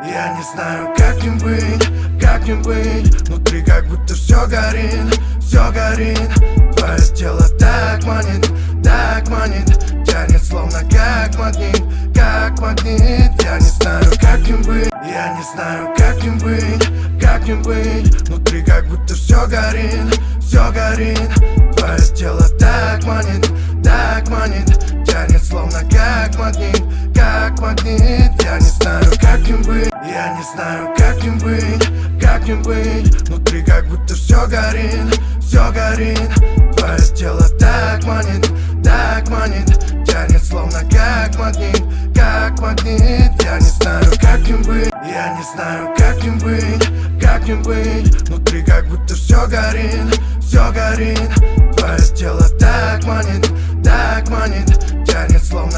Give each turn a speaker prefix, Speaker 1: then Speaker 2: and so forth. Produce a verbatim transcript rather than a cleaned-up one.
Speaker 1: Я не знаю, как им быть, как им быть. Внутри как будто все горит, все горит. Твое тело так манит, так манит. Тянет словно как магнит, как магнит. Я не знаю, как им быть, я не знаю, как им быть, как им быть. Внутри как будто все горит, все горит. Твое тело так манит, так манит. Тянет словно как магнит, как магнит. Я не знаю, как им быть, я не знаю, как им быть, как им быть. Внутри как будто все горит, все горит. Твое тело так манит, так манит. Тянет словно как магнит, как магнит. Я не знаю, как им быть, я не знаю, как им быть, как им быть. Внутри как будто все горит, все горит. Твое тело так манит, так манит. Тянет словно